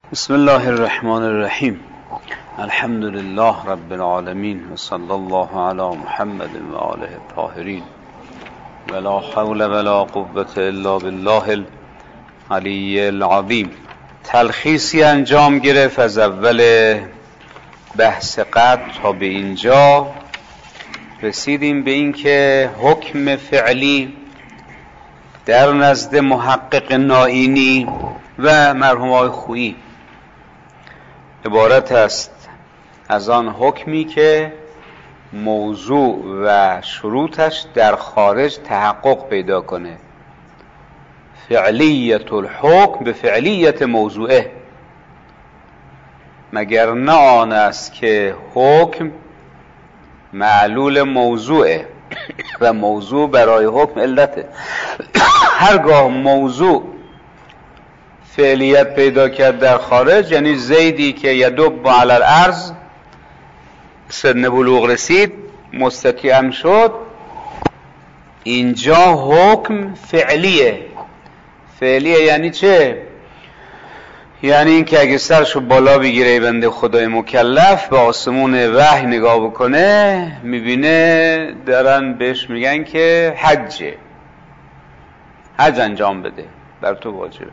بسم الله الرحمن الرحیم. الحمد لله رب العالمین و صلی الله علی محمد و آله الطاهرین ولا حول ولا قوة الا بالله العلی العظیم. تلخیصی انجام گرفت از اول بحث قبل تا به اینجا رسیدیم به این که حکم فعلی در نزد محقق نائینی و مرحوم آقای خویی عبارت است از آن حکمی که موضوع و شروطش در خارج تحقق پیدا کنه. فعلیت الحکم به فعلیت موضوعه، مگر نه آن است که حکم معلول موضوعه و موضوع برای حکم علته. هرگاه موضوع فعلیت پیدا کرد در خارج، یعنی زیدی که یدب علی الارض سن بلوغ رسید، مستطیع شد، اینجا حکم فعلیه. فعلیه یعنی چه؟ یعنی این که اگه سرشو بالا بگیره بنده خدای مکلف به آسمون وحی نگاه بکنه، میبینه دارن بهش میگن که حج انجام بده، بر تو واجبه.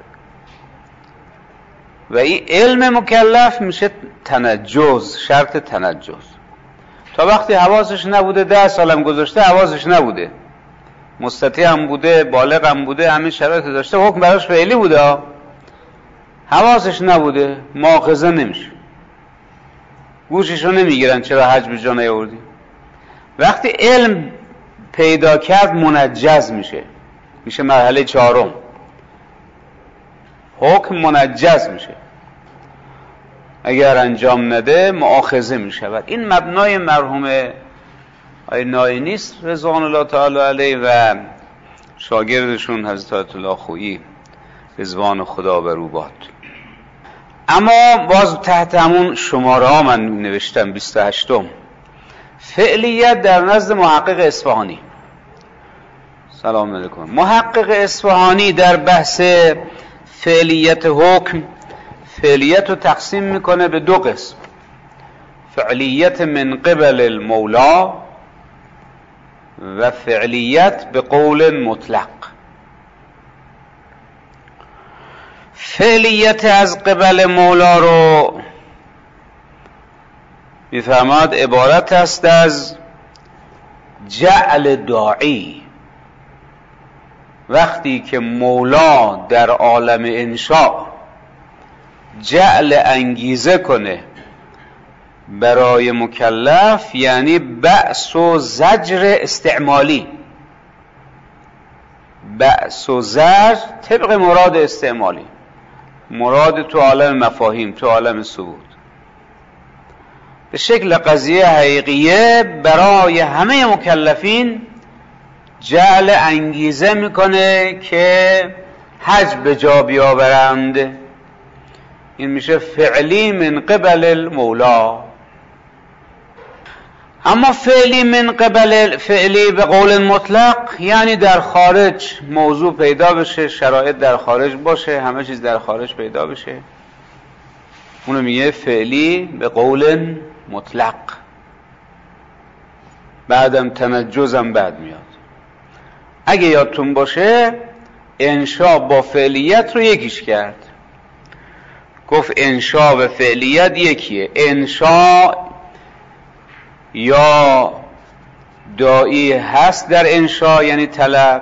و این علم مکلف میشه تنجز، شرط تنجز. تا وقتی حواسش نبوده، 10 سالم گذاشته حواسش نبوده، مستطیع هم بوده، بالغ هم بوده، همین شرایط داشته، حکم براش فعلی بوده، حواسش نبوده، مؤاخذه نمیشه، گوششو نمیگیرن چرا حج به جا نیاوردی. وقتی علم پیدا کرد منجز میشه مرحله 4. حکم منجز میشه، اگر انجام نده مؤاخذه میشود. این مبنای مرحوم آقای نائینی است رضوان الله تعالی علیه و شاگردشون حضرت آیت الله خویی رضوان خدا بر او باد. اما باز تحت همون شماره ها من نوشتم 28م فعلیت در نزد محقق اصفهانی. سلام علیکم. محقق اصفهانی در بحث فعلیت حکم، فعلیت رو تقسیم میکنه به 2 قسم: فعلیت من قبل المولا و فعلیت به قول مطلق. فعلیت از قبل مولا رو میفرماد عبارت است از جعل داعی. وقتی که مولا در عالم انشاء جعل انگیزه کنه برای مکلف، یعنی بأس و زجر استعمالی، بأس و زجر طبق مراد استعمالی، مراد تو عالم مفاهیم، تو عالم ثبوت، به شکل قضیه حقیقیه برای همه مکلفین جعل انگیزه میکنه که حج به جا بیاورند. این میشه فعلی من قبل المولا. اما فعلی من قبل، فعلی به قول مطلق، یعنی در خارج موضوع پیدا بشه، شرایط در خارج باشه، همه چیز در خارج پیدا بشه، اونو میگه فعلی به قول مطلق. بعدم تنجزم بعد میاد. اگه یادتون باشه انشاء با فعلیت رو یکیش کرد، گفت انشاء و فعلیت یکیه. انشاء یا داعی هست در انشاء یعنی طلب،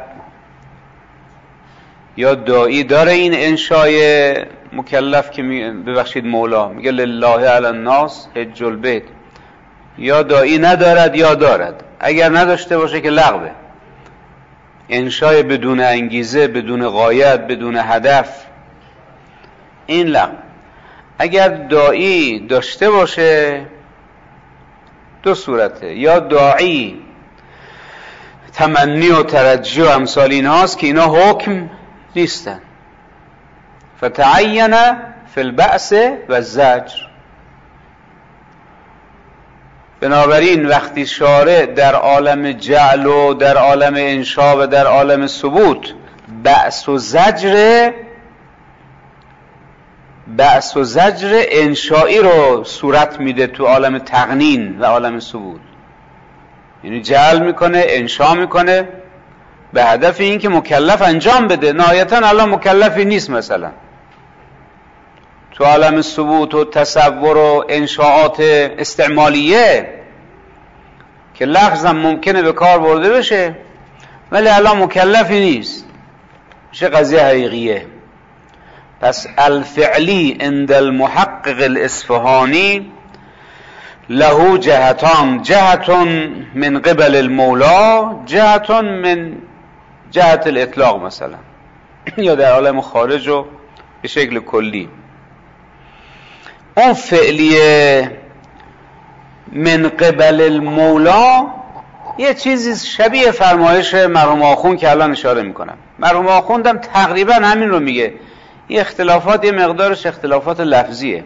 یا داعی داره این انشای مکلف که ببخشید مولا میگه لله علی الناس حج البیت، یا داعی ندارد یا دارد. اگر نداشته باشه که لغوه، انشای بدون انگیزه، بدون غایت، بدون هدف، این لغو. اگر داعی داشته باشه 2 صورته: یا داعی تمنی و ترجی و امثال این هاست که اینا حکم نیستن، فتعین فی البأس و زجر. بنابراین وقتی شارع در عالم جعل و در عالم انشاء و در عالم ثبوت بأس و زجر، بعث و زجر انشایی رو صورت میده تو عالم تقنین و عالم ثبوت. یعنی جعل میکنه، انشا میکنه به هدف این که مکلف انجام بده. نهایتا الان مکلفی نیست. مثلا تو عالم ثبوت و تصور و انشاءات استعمالیه که لفظم ممکنه به کار برده بشه ولی الان مکلفی نیست، میشه قضیه حقیقیه. پس الفعلی عند المحقق الاصفهانی له جهتان، جهتون من قبل المولا، جهتون من جهت الاطلاق مثلا یا در عالم خارج و به شکل کلی. اون فعلیه من قبل المولا یه چیزی شبیه فرمایش مرحوم آخوند که الان اشاره میکنم. مرحوم آخوندم تقریبا همین رو میگه. این اختلافات یه مقدارش اختلافات لفظیه.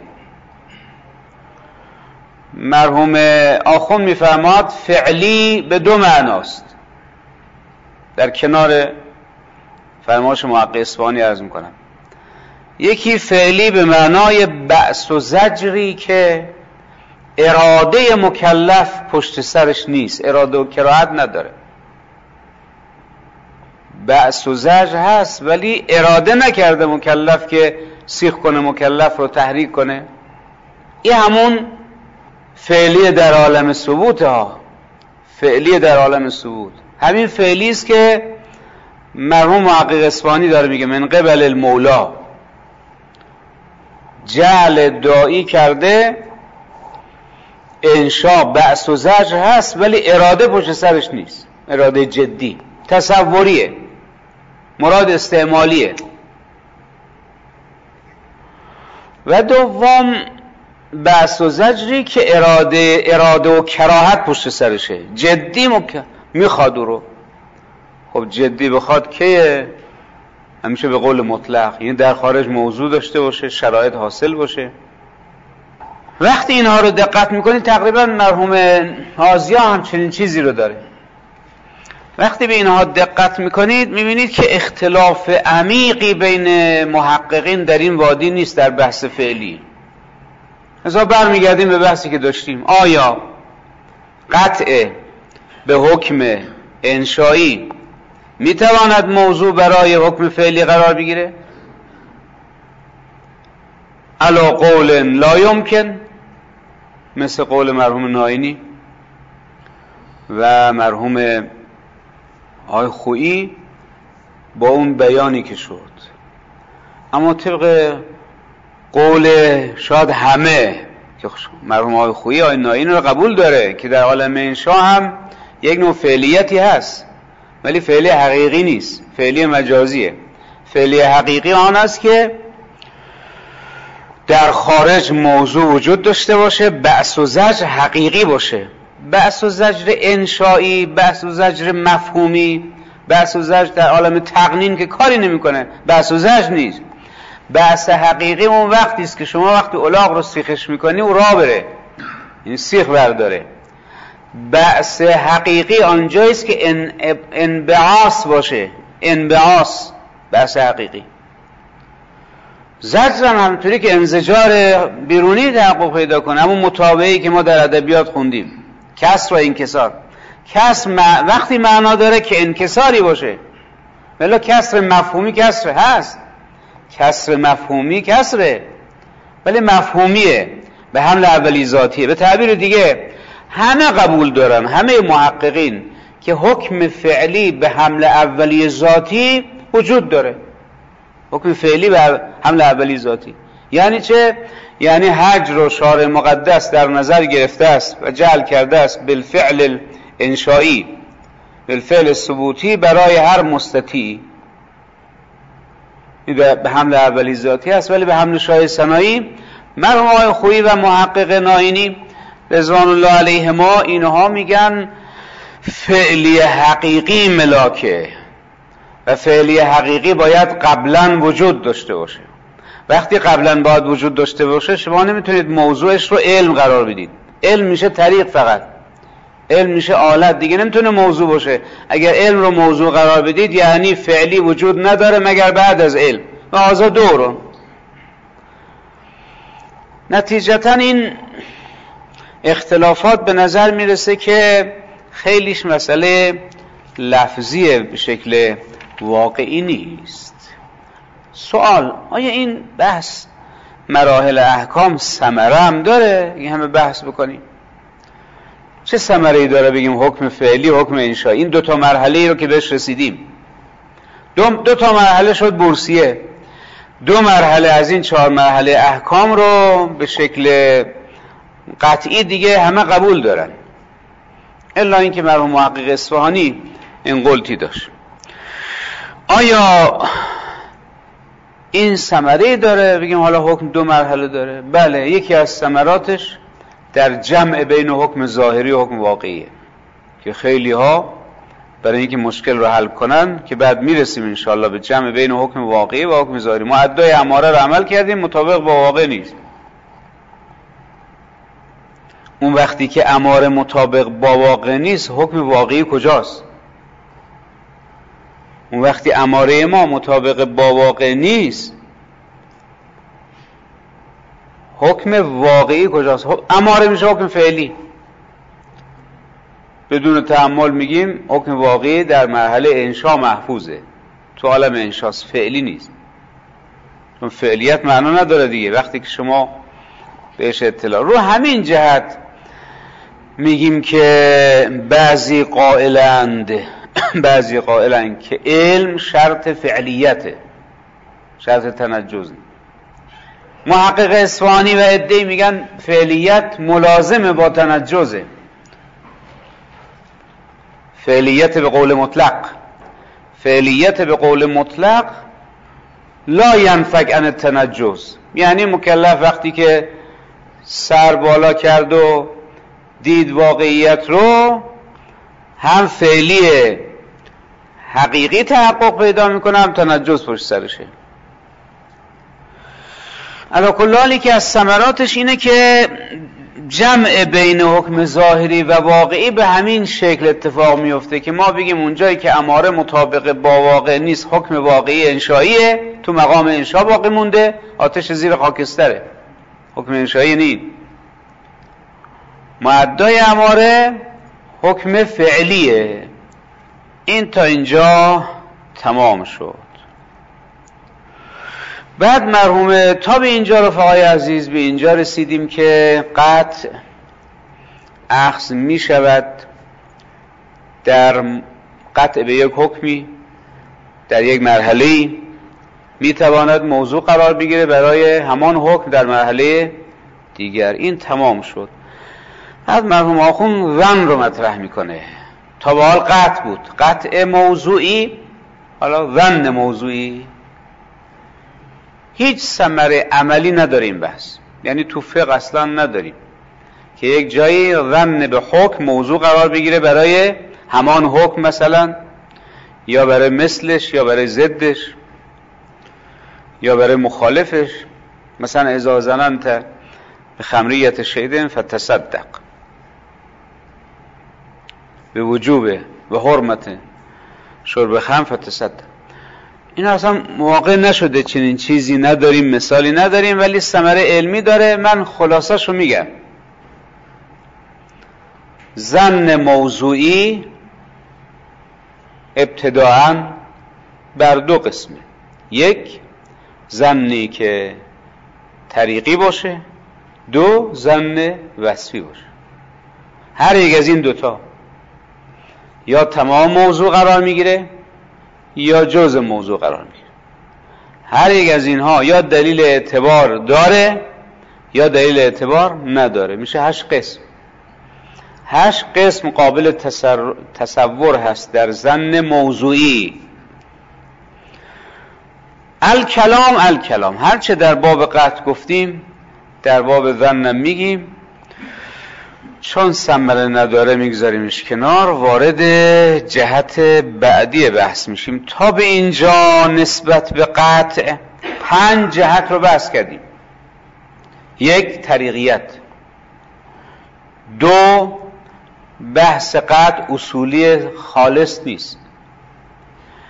مرحوم آخوند میفرماد فعلی به دو معناست، در کنار فرمایش محقق اصفهانی عرض میکنم. یکی فعلی به معنای بعث و زجری که اراده مکلف پشت سرش نیست، اراده و کراهت نداره. بعث و زجر هست ولی اراده نکرده مکلف که سیخ کنه، مکلف رو تحریک کنه. این همون فعلی در عالم ثبوت ها، فعلی در عالم ثبوت. همین فعلی است که مرحوم محقق اصفهانی داره میگه من قبل المولا، جعل داعی کرده، انشا بعث و زجر هست ولی اراده پشت سرش نیست، اراده جدی، تصوریه، مراد استعمالیه. و دوم بعث و زجری که اراده و کراهت پشت سرشه، جدی میخواد رو. خب جدی بخواد که همیشه به قول مطلق، یعنی در خارج موضوع داشته باشه، شرایط حاصل باشه. وقتی اینها رو دقت میکنید تقریبا مرحوم حازیه هم چنین چیزی رو داره. وقتی به اینها دقت میکنید میبینید که اختلاف عمیقی بین محققین در این وادی نیست در بحث فعلی. مثلا برمیگردیم به بحثی که داشتیم، آیا قطع به حکم انشایی میتواند موضوع برای حکم فعلی قرار بگیره؟ علا قول لا یمکن، مثل قول مرحوم ناینی و مرحوم آقای خویی با اون بیانی که شد. اما طبق قول شاید همه که مرحوم آقای خویی آقای ناینی رو قبول داره که در عالم انشا هم یک نوع فعلیتی هست ولی فعلی حقیقی نیست، فعلی مجازیه. فعلی حقیقی آن است که در خارج موضوع وجود داشته باشه، بعث و زجر حقیقی باشه. بعث و زجر انشایی، بعث و زجر مفهومی، بعث و زجر در عالم تقنین که کاری نمیکنه، بعث و زجر نیست. بعث حقیقی اون وقتی است که شما وقتی الاغ رو سیخش میکنی او راه بره، یعنی سیخ برداره. بعث حقیقی آنجاییست که انبعاث باشه، انبعاث بعث حقیقی. زجر هم همونطوری که انزجار بیرونی تحقق پیدا کنه، همون متابعی که ما در ادبیات خوندیم، کسر و انکسار. کسر وقتی معنا داره که انکساری باشه، ولی کسر مفهومی کسر هست، کسر مفهومی کسره ولی مفهومیه، به حمل اولی ذاتیه. به تعبیر دیگه همه قبول دارن، همه محققین، که حکم فعلی به حمل اولی ذاتی وجود داره. حکم فعلی به حمل اولی ذاتی یعنی چه؟ یعنی حج رو شارع مقدس در نظر گرفته است و جعل کرده است بالفعل انشایی، بالفعل ثبوتی برای هر مستطیع. به حمل اولی ذاتی است ولی به حمل شایع ثنایی. مرحوم آقای خویی و محقق ناینی رضوان الله علیهما اینها میگن فعلی حقیقی ملاکه و فعلی حقیقی باید قبلا وجود داشته باشه. وقتی قبلا باید وجود داشته باشه شما نمیتونید موضوعش رو علم قرار بدید. علم میشه طریق، فقط علم میشه آلت، دیگه نمیتونه موضوع باشه. اگر علم رو موضوع قرار بدید یعنی فعلی وجود نداره مگر بعد از علم و آزا دورون. نتیجتا این اختلافات به نظر میرسه که خیلیش مسئله لفظیه، به شکل واقعی نیست. سوال: آیا این بحث مراحل احکام ثمره هم داره؟ این همه بحث بکنیم چه ثمره‌ای داره بگیم حکم فعلی و حکم انشایی؟ این 2 مرحله ای رو که بهش رسیدیم، 2 مرحله شد بورسیه، 2 مرحله از این 4 مرحله احکام رو به شکل قطعی دیگه همه قبول دارن، الا اینکه مرحوم محقق اصفهانی این غلطی داشت. آیا این ثمره داره بگیم حالا حکم 2 مرحله داره؟ بله، یکی از ثمراتش در جمع بین حکم ظاهری و حکم واقعیه که خیلی ها برای اینکه مشکل رو حل کنن، که بعد میرسیم انشاءالله به جمع بین حکم واقعی و حکم ظاهری، ما ادعای اماره رو عمل کردیم مطابق با واقع نیست. اون وقتی که اماره مطابق با واقع نیست، حکم واقعی کجاست؟ اون وقتی اماره ما مطابق با واقع نیست، حکم واقعی کجاست؟ اماره میشه حکم فعلی. بدون تأمل میگیم حکم واقعی در مرحله انشا محفوظه، تو عالم انشاست، فعلی نیست. چون فعلیت معنا نداره دیگه وقتی که شما بهش اطلاع. رو همین جهت میگیم که بعضی قائلند که علم شرط فعلیته، شرط تنجز. محقق اصفهانی و عده‌ای میگن فعلیت ملازمه با تنجزه. فعلیت به قول مطلق لا ینفک عن التنجز، یعنی مکلف وقتی که سر بالا کرد و دید واقعیت رو، هم فعلی حقیقی تحقق پیدا میکنه، هم تنجز پشت سرشه. علی کل حال که از ثمراتش اینه که جمع بین حکم ظاهری و واقعی به همین شکل اتفاق میفته که ما بگیم اونجایی که اماره مطابق با واقع نیست، حکم واقعی انشاییه، تو مقام انشا باقی مونده، آتش زیر خاکستره، حکم انشایی نیست. معدای اماره حکم فعلیه. این تا اینجا تمام شد. بعد مرحوم تا به اینجا رفقای عزیز به اینجا رسیدیم که قطع اخذ می شود در قطع به یک حکمی در یک مرحله، می تواند موضوع قرار بگیره برای همان حکم در مرحله دیگر. این تمام شد. بعد مرحوم آخوند ظن رو مطرح میکنه. تا به حال قطع بود، قطع موضوعی، حالا ظن موضوعی. هیچ ثمره عملی نداره این بحث، یعنی تو فقه اصلا نداریم که یک جایی ظن به حکم موضوع قرار بگیره برای همان حکم مثلا، یا برای مثلش، یا برای ضدش، یا برای مخالفش. مثلا اذا ظننت به خمریت شیء فتصدق به وجوب و حرمت شرب خمر فتصدق. این اصلا واقع نشده، چنین چیزی نداریم، مثالی نداریم، ولی ثمره علمی داره. من خلاصه‌شو میگم. ظن موضوعی ابتداءً بر 2 قسمه. یک، ظنی که طریقی باشه، 2 ظن وصفی باشه. هر یک از این 2 یا تمام موضوع قرار میگیره یا جزء موضوع قرار میگیره. هر یک از اینها یا دلیل اعتبار داره یا دلیل اعتبار نداره. میشه 8 قسم. 8 قسم قابل تصور هست در ظن موضوعی. الکلام هرچه در باب قطع گفتیم در باب ظن میگیم، چون ثمره نداره میگذاریمش کنار، وارد جهت بعدی بحث میشیم. تا به اینجا نسبت به قطع 5 جهت رو بحث کردیم. 1، طریقیت. 2، بحث قطع اصولی خالص نیست.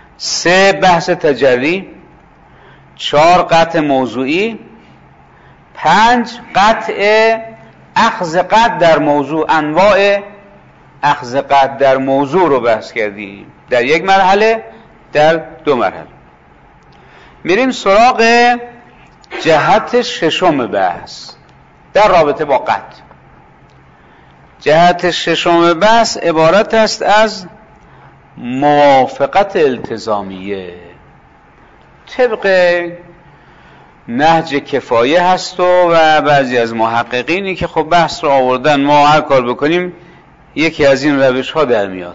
3، بحث تجری. 4، قطع موضوعی. 5 قطع اخذ قطع در موضوع، انواع اخذ قطع در موضوع رو بحث کردیم در یک مرحله، در 2 مرحله. میریم سراغ جهت ششم بحث در رابطه با قطع. جهت ششم بحث عبارت است از موافقت التزامیه. طبق نهج کفایه هست و بعضی از محققینی که خب بحث رو آوردن، ما هر کار بکنیم یکی از این روش ها در میاد.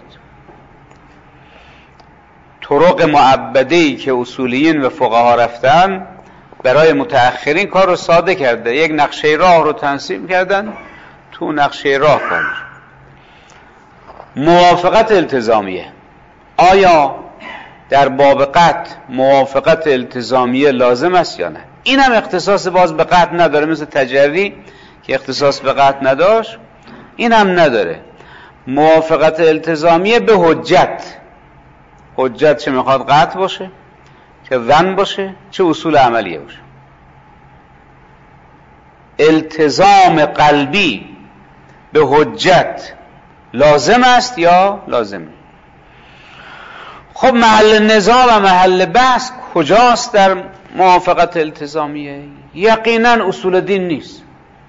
طرق معبده‌ای که اصولیین و فقها رفتن برای متأخرین کار رو ساده کرده، یک نقشه راه رو تنظیم کردن، تو نقشه راه کار. موافقت التزامیه، آیا در باب قطع موافقت التزامیه لازم است یا نه؟ این هم اختصاص باز به قطع نداره، مثل تجری که اختصاص به قطع نداشت، این هم نداره. موافقت التزامیه به حجت، حجت چه میخواد قطع باشه، چه ظن باشه، چه اصول عملیه باشه. التزام قلبی به حجت لازم است یا لازم نیست؟ خب محل نزاع و محل بحث کجاست در موافقت التزامیه؟ یقینا اصول دین نیست.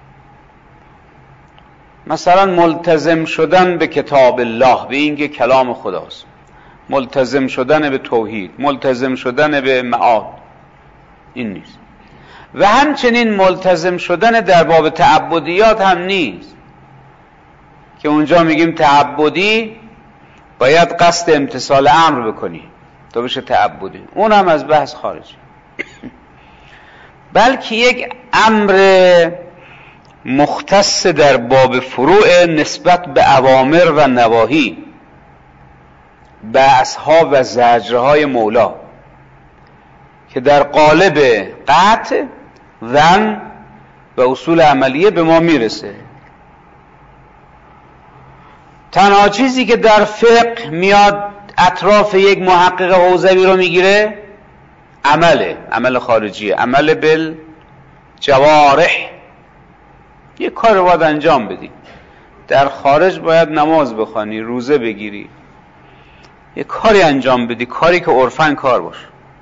مثلا ملتزم شدن به کتاب الله، به اینکه کلام خداست، ملتزم شدن به توحید، ملتزم شدن به معاد، این نیست. و همچنین ملتزم شدن در باب تعبدیات هم نیست که اونجا میگیم تعبدی باید قصد امتثال امر بکنی تا بشه تعبدی، اون هم از بحث خارجی. بلکه یک امر مختص در باب فروع نسبت به اوامر و نواهی، بحث‌ها و زجرهای مولا که در قالب قطع، ظن و اصول عملیه به ما میرسه. تنها چیزی که در فقه میاد اطراف یک محقق حوزوی رو میگیره عمل خارجیه، عمل بالجوارح. یک کار رو باید انجام بدی، در خارج باید نماز بخوانی، روزه بگیری، یک کاری انجام بدی، کاری که عرفاً کار باشه.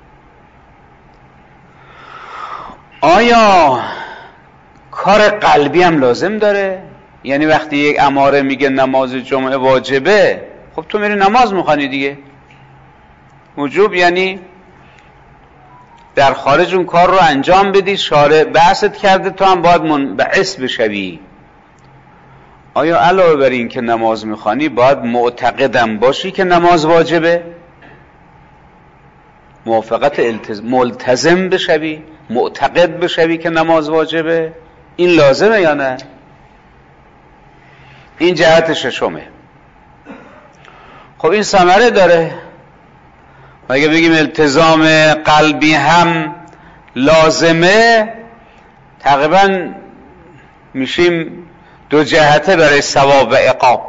آیا کار قلبی هم لازم داره؟ یعنی وقتی یک اماره میگه نماز جمعه واجبه، خب تو میری نماز میخوانی دیگه. وجوب یعنی در خارج اون کار رو انجام بدی، شارع بحثت کرده، تو هم باید منبعث بشوی. آیا علاوه بر این که نماز میخوانی باید معتقدم باشی که نماز واجبه؟ موافقت ملتزم بشوی، معتقد بشوی که نماز واجبه؟ این لازمه یا نه؟ این جهت ششمه. خب این ثمره داره. اگه بگیم التزام قلبی هم لازمه، تقریبا میشیم 2 جهته برای ثواب و عقاب.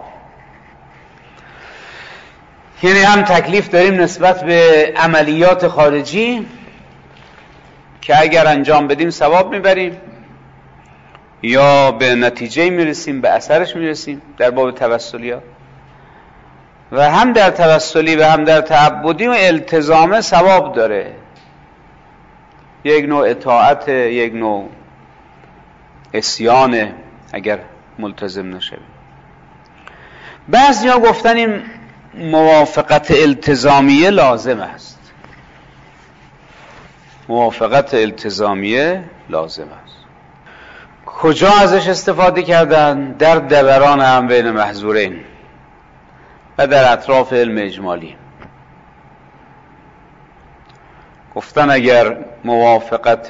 یعنی هم تکلیف داریم نسبت به عملیات خارجی که اگر انجام بدیم ثواب میبریم یا به نتیجه میرسیم، به اثرش میرسیم در باب توسلیات، و هم در توسلی و هم در تعبدی و التزام ثواب داره. یک نوع اطاعت، یک نوع عصیان اگر ملتزم نشه. بعضیا گفتن این موافقت التزامیه لازم است. موافقت التزامیه لازم است. کجا ازش استفاده کردن؟ در دوران هم بین محظورین و در اطراف علم اجمالی. گفتن اگر موافقت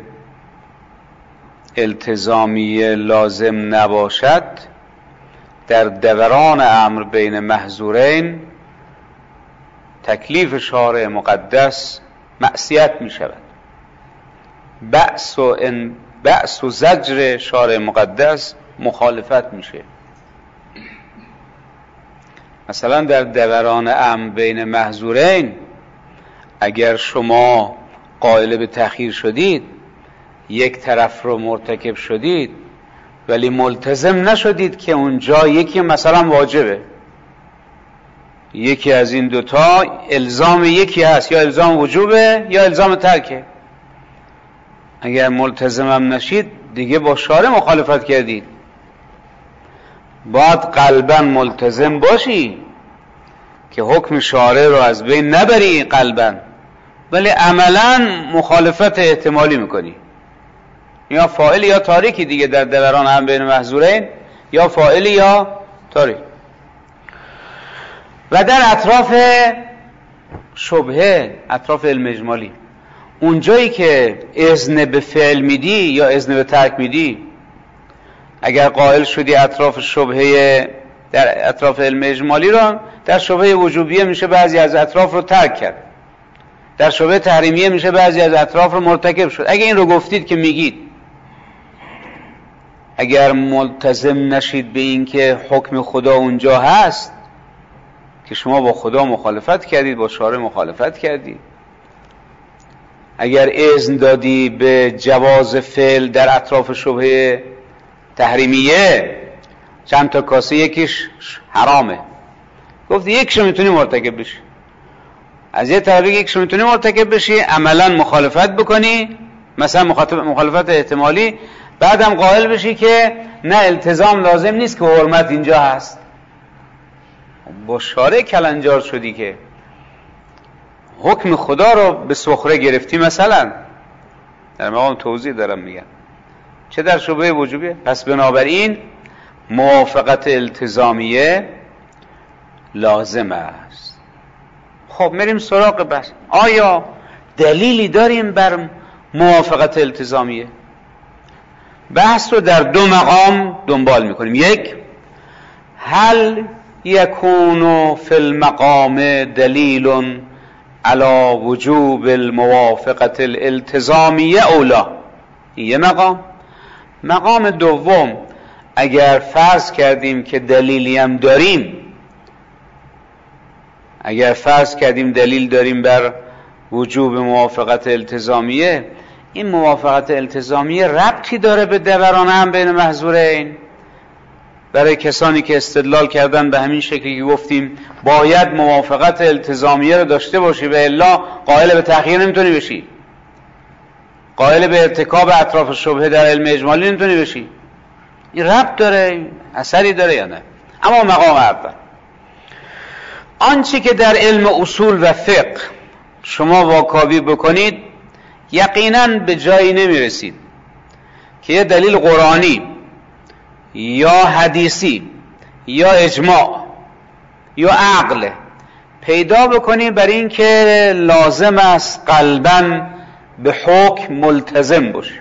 التزامیه لازم نباشد، در دوران امر بین محظورین تکلیف شارع مقدس معصیت می شود. بأس و زجر شارع مقدس مخالفت میشه. مثلا در دوران امر بین محظورین اگر شما قائل به تأخیر شدید، یک طرف رو مرتکب شدید ولی ملتزم نشدید که اونجا یکی مثلا واجبه، یکی از این دوتا الزام یکی هست، یا الزام وجوبه یا الزام ترکه. اگر ملتزمم نشید دیگه با شارع مخالفت کردید. باید قلبا ملتزم باشی که حکم شارع رو از بین نبری قلبا، ولی عملا مخالفت احتمالی میکنی، یا فاعل یا تارکی دیگه در دوران هم بین محظورین، یا فاعل یا تارک. و در اطراف شبهه، اطراف علم اجمالی، اونجایی که اذن به فعل میدی یا اذن به ترک میدی، اگر قائل شدی اطراف شبهه در اطراف علم اجمالی رو، در شبهه وجوبیه میشه بعضی از اطراف رو ترک کرد، در شبهه تحریمیه میشه بعضی از اطراف رو مرتکب شد. اگر این رو گفتید که میگید اگر ملتزم نشید به این که حکم خدا اونجا هست، که شما با خدا مخالفت کردید، با شارع مخالفت کردید. اگر اذن دادی به جواز فعل در اطراف شبهه تحریمیه، چند تا کاسه یکیش حرامه، گفتی یکشو میتونی مرتکب بشی، از یه طرف یکشو میتونی مرتکب بشی، عملا مخالفت بکنی، مثلا مخالفت احتمالی، بعدم قائل بشی که نه التزام لازم نیست که حرمت اینجا هست. با شارع کلنجار شدی که حکم خدا رو به سخره گرفتی. مثلا در مقام توضیح دارم میگم، چه در شبهه وجوبیه. پس بنابراین موافقت التزامیه لازم است. خب میریم سراغ بحث. آیا دلیلی داریم بر موافقت التزامیه؟ بحث رو در دو مقام دنبال میکنیم. یک، هل یکون فی المقام دلیل علی وجوب الموافقت الالتزامیه او لا. یه مقام دوم، اگر فرض کردیم که دلیلی هم داریم، اگر فرض کردیم دلیل داریم بر وجوب موافقت التزامیه، این موافقت التزامیه ربطی داره به دوران هم بین محظورین؟ برای کسانی که استدلال کردن به همین شکلی که گفتیم باید موافقت التزامیه رو داشته باشی و الا قائل به تأخیر نمیتونی بشی، قائل به ارتکاب اطراف شبهه در علم اجمالی نمیتونی بشی، این ربط داره، اثری داره یا نه؟ اما مقام اول، آنچه که در علم اصول و فقه شما واکاوی بکنید یقینا به جایی نمیرسید که یه دلیل قرآنی یا حدیثی یا اجماع یا عقل پیدا بکنید بر این که لازم است قلباً به حکم ملتزم باشی.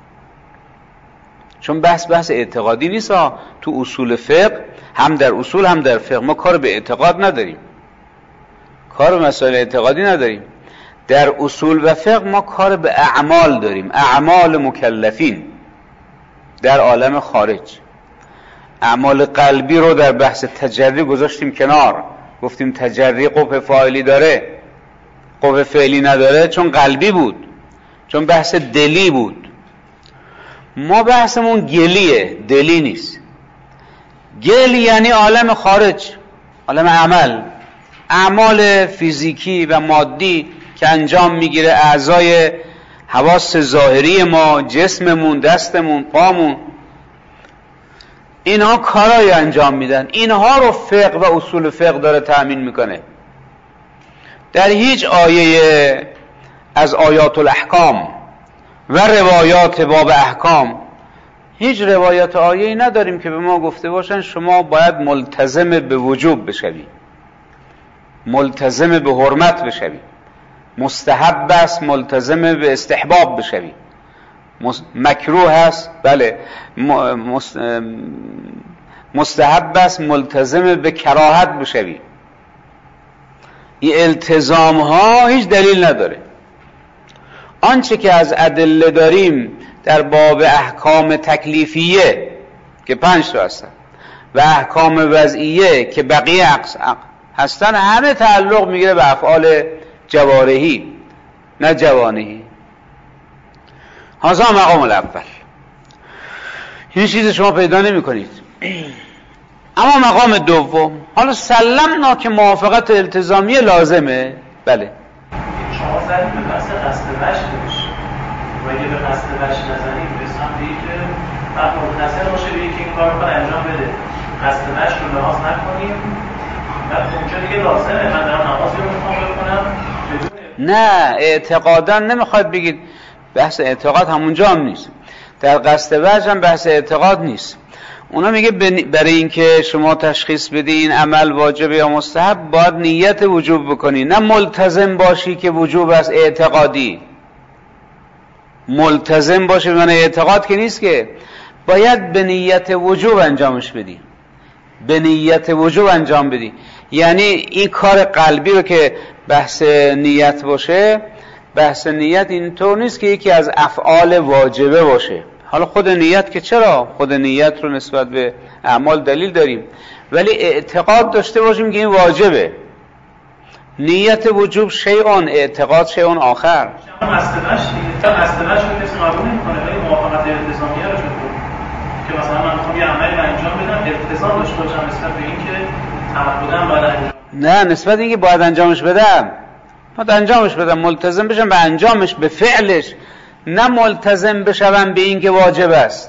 چون بحث اعتقادی نیست تو اصول فقه، هم در اصول هم در فقه ما کار به اعتقاد نداریم، کار به مسائل اعتقادی نداریم. در اصول و فقه ما کار به اعمال داریم، اعمال مکلفین در عالم خارج. اعمال قلبی رو در بحث تجری گذاشتیم کنار، گفتیم تجری قبح فاعلی داره، قبح فعلی نداره، چون قلبی بود، چون بحث دلی بود. ما بحثمون گلیه، دلی نیست. گلی یعنی عالم خارج، عالم عمل، اعمال فیزیکی و مادی که انجام میگیره اعضای حواس ظاهری ما، جسممون، دستمون، پامون، اینها کارایی انجام میدن. اینها رو فقه و اصول فقه داره تأمین میکنه. در هیچ آیه از آیات الاحکام و روایات باب احکام هیچ روایات آیه‌ای نداریم که به ما گفته باشن شما باید ملتزم به وجوب بشوی، ملتزم به حرمت بشوی، مستحب است ملتزم به استحباب بشوی، مکروه است بله مستحب است ملتزم به کراهت بشوی. این التزام ها هیچ دلیل نداره. آنچه که از ادله داریم در باب احکام تکلیفیه که 5 تا هستن و احکام وضعیه که بقیه هستن، همه تعلق میگیره به افعال جوارحی نه جوانحی. هذا مقام الاول. این چیز شما پیدا نمی کنید. اما مقام دوم، حالا سلمنا که موافقت التزامی لازمه. بله شما زدید به بحث قصد وجهش و اگه به قصد وجه نزنید به سمتی که مفهوم نظر باشه به یکی این کار رو انجام بده، قصد وجه رو لحاظ نکنیم و اونجا دیگه لازمه من دارم نمازی رو میخوام بکنم. نه اعتقادا نمیخواد بگید، بحث اعتقاد همونجا هم نیست، در قصد وجه هم بحث اعتقاد نیست. اونا میگه برای اینکه شما تشخیص بدی این عمل واجبه یا مستحب باید نیت وجوب بکنی، نه ملتزم باشی که وجوب است اعتقادی. ملتزم باشی به معنی اعتقاد که نیست، که باید به نیت وجوب انجامش بدی، به نیت وجوب انجام بدی. یعنی این کار قلبی رو که بحث نیت باشه، بحث نیت اینطور نیست که یکی از افعال واجبه باشه. حالا خود نیت که چرا؟ خود نیت رو نسبت به اعمال دلیل داریم، ولی اعتقاد داشته باشیم که این واجبه. نیت وجوب شیئون، اعتقاد شیئون آخر. قصدش رو کسی قبول نمی‌کنه، ولی موافقت التزامیه رو که مثلا من میخوام یه عملی انجام بدم التزام داشته باشم نسبت به اینکه تعهدم باید انجام. نه نسبت اینکه باید انجامش بدم، باید انجامش بدم، ملتزم بشم به انجامش، به فعلش، نه ملتزم بشم به این که واجب است.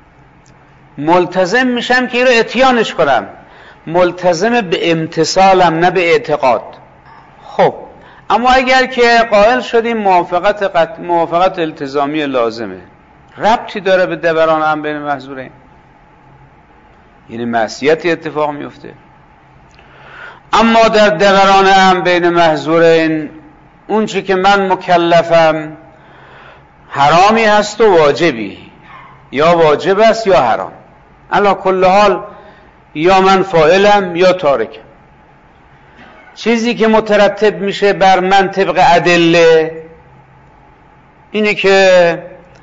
ملتزم میشم که این رو اتیانش کنم، ملتزم به امتثالم نه به اعتقاد. خب اما اگر که قائل شدیم موافقت التزامی لازمه، ربطی داره به دوران امر بین محظورین، یعنی معصیتی اتفاق میفته. اما در دوران امر بین محظورین اون چی که من مکلفم حرامی هست و واجبی، یا واجب است یا حرام، علی کل حال یا من فاعلم یا تارکم. چیزی که مترتب میشه بر من طبق ادله اینه که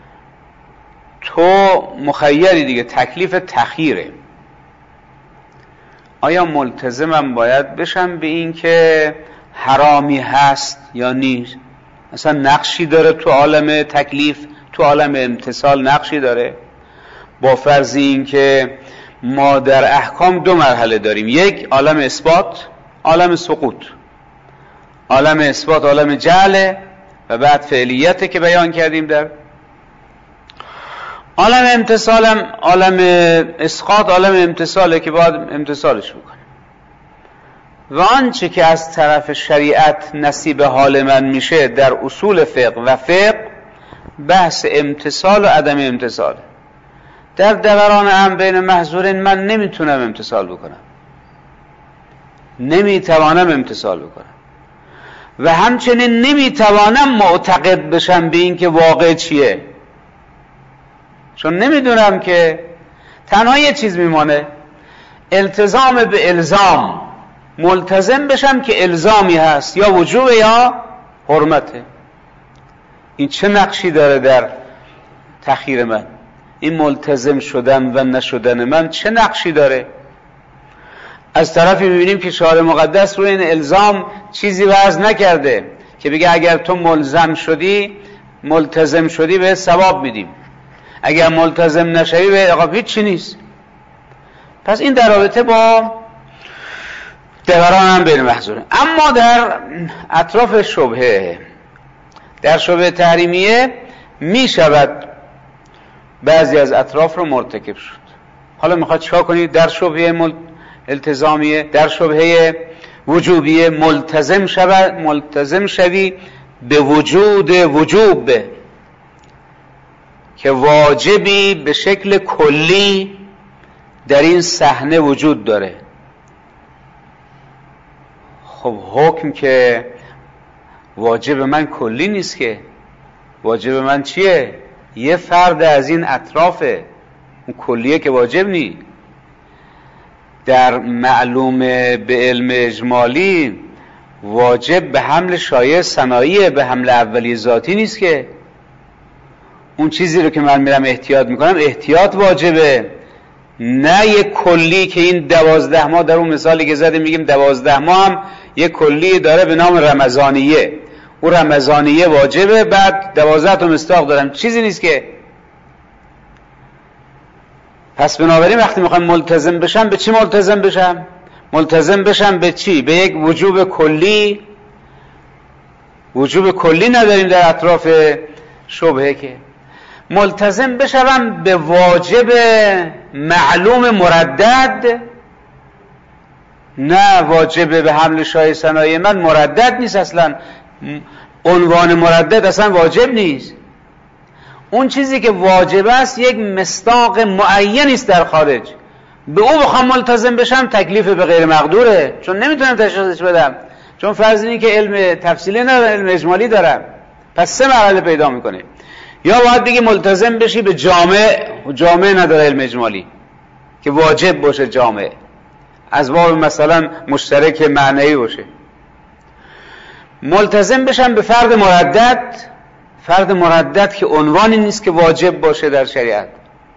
تو مخیری دیگه، تکلیف تخییره. آیا ملتزمم باید بشم به این که حرامی هست یا نیست؟ مثلا نقشی داره تو عالم تکلیف، تو عالم امتثال نقشی داره؟ با فرض این که ما در احکام دو مرحله داریم، یک عالم اثبات، عالم سقوط. عالم اثبات عالم جعله و بعد فعلیت که بیان کردیم. در عالم امتثال هم عالم اسقاط، عالم امتثاله که باید امتثالش بکنیم. و آنچه که از طرف شریعت نصیب حال من میشه در اصول فقه و فقه بحث امتثال و عدم امتثال. در دوران امر بین محظورین من نمیتونم امتثال بکنم، نمیتوانم امتثال بکنم و همچنین نمیتوانم معتقد بشم به این که واقع چیه، چون نمیدونم. که تنها یه چیز میمانه، التزام به الزام، ملتزم بشم که الزامی هست، یا وجوب یا حرمته. این چه نقشی داره در تخییر من؟ این ملتزم شدن و نشدن من چه نقشی داره؟ از طرفی میبینیم که شارع مقدس روی این الزام چیزی وضع نکرده که بگه اگر تو ملتزم شدی به ثواب میدیم، اگر ملتزم نشوی به عقاب هیچ چی نیست. پس این در رابطه با دوران هم بین محظوره. اما در اطراف شبهه، در شبهه تحریمیه می شود بعضی از اطراف رو مرتکب شد. حالا میخواد چیکار کنید؟ در شبهه التزامیه، در شبهه وجوبیه ملتزم شوی به وجود وجوب، که واجبی به شکل کلی در این صحنه وجود داره. خب حکم که واجب من کلی نیست، که واجب من چیه؟ یه فرد از این اطرافه، اون کلیه که واجب نی. در معلوم به علم اجمالی واجب به حمل شایع صنایعه، به حمل اولی ذاتی نیست. که اون چیزی رو که من میرم احتیاط میکنم احتیاط واجبه، نه یک کلی که این 12 ماه، در اون مثالی که زدیم میگیم 12 ماه هم یک کلی داره به نام رمضانیه، او رمضانیه واجبه، بعد 12 تا مصداق دارم، چیزی نیست که. پس بنابراین وقتی میخوایم ملتزم بشم به چی ملتزم بشم؟ ملتزم بشم به چی؟ به یک وجوب کلی. وجوب کلی نداریم در اطراف شبهه که. ملتزم بشم به واجب معلوم مردد. نه، واجب به حمل شایع صنایع من مردد نیست اصلا. عنوان مردد اصلا واجب نیست. اون چیزی که واجب است یک مصداق معینی است در خارج، به او بخوام ملتزم بشم تکلیف به غیر مقدوره، چون نمیتونم تشخیصش بدم، چون فرض اینه که علم تفصیلی ندارم، علم اجمالی دارم. پس 3 مرحله پیدا میکنه. یا باید بگی ملتزم بشی به جامع نداره علم اجمالی که واجب باشه، جامع از باب مثلا مشترک معنی باشه. ملتزم بشم به فرد مردد که عنوانی نیست که واجب باشه در شریعت.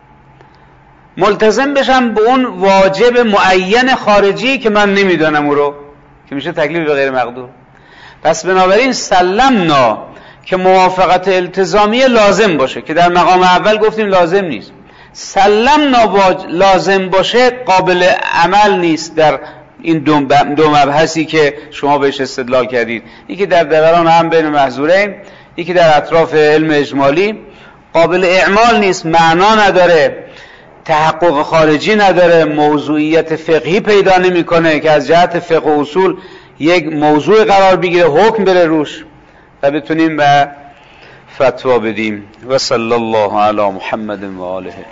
ملتزم بشم به اون واجب معین خارجی که من نمیدانم او رو، که میشه تکلیف به غیر مقدور. پس بنابراین سلمنا که موافقت التزامی لازم باشه، که در مقام اول گفتیم لازم نیست. سلمنا لازم باشه قابل عمل نیست در این دو مبحثی که شما بهش استدلال کردید، یکی در دوران هم بین محظورین، یکی در اطراف علم اجمالی. قابل اعمال نیست، معنا نداره، تحقق خارجی نداره، موضوعیت فقهی پیدا نمیکنه که از جهت فقه و اصول یک موضوع قرار بگیره، حکم بره روش و بتونیم به فتوا بدیم. و صلی الله علی محمد و آله.